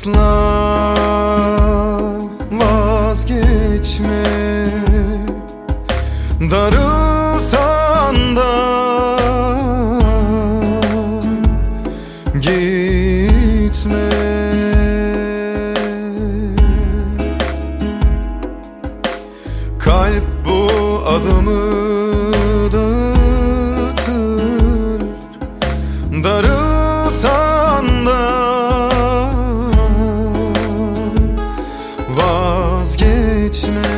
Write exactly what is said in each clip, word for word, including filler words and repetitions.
Asla vazgeçme, darılsan da gitme. Kalp bu adımı dağıtır, darılsan da vazgeçme.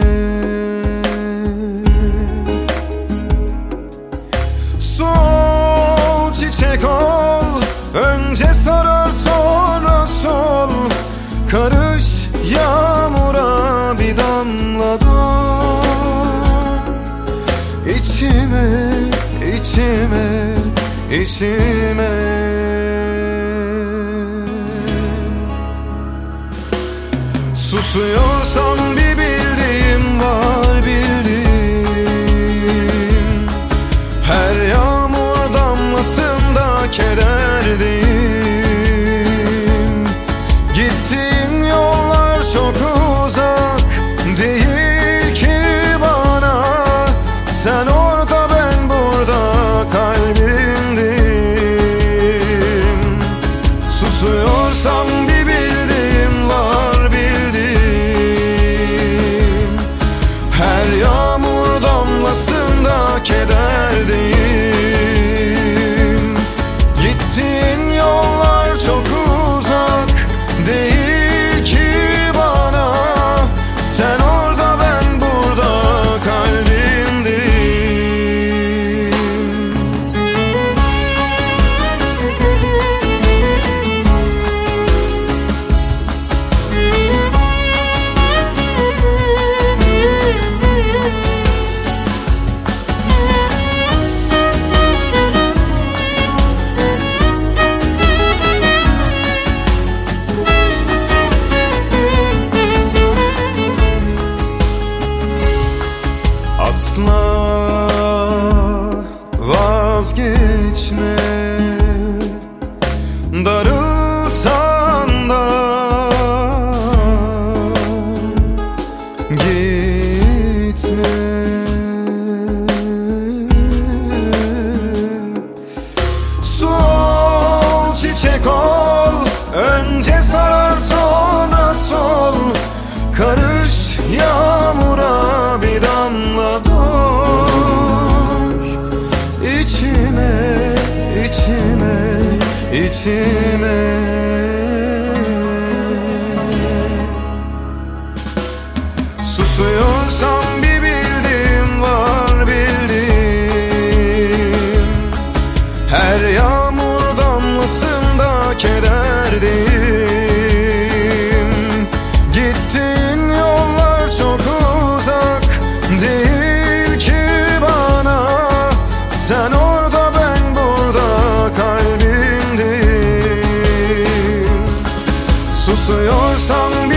Sol çiçek ol, önce sarar sonra sol. Karış yağmura bir damla dur. İçime, içime, içime. Susuyorsan bir bildiğim var, bildiğim. Her yağmur damlasında kederdeyim. Gittiğin yollar çok uzak değil ki bana. Sen orada, ben burada, kalbimdeyim. Susuyorsam bir bildiğim var, bildiğim. Her yağmur damlasında kederdeyim. Gittiğin yollar çok uzak değil ki bana. Sen orada, ben burada, kalbimdeyim. Asla vazgeçme, darılsan da gitme. Sol çiçek ol, önce sarar sonra sol. Karış yağmura bir damla dur. İçime, içime, içime. Susuyorsam bir bildiğim var, bildiğim. Her yağmur damlasında kederdeyim. Gittiğin yollar çok uzak değil ki bana. Sen orada, ben burada, kalbimdeyim. Susuyorsam